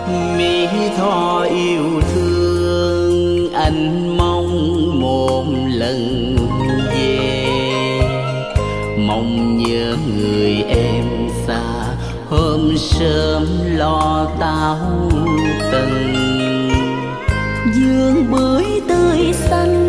Mỹ Tho yêu thương, anh mong một lần về, mong nhớ người em xa, hôm sớm lo táo tần. vườn bưởi tươi xanh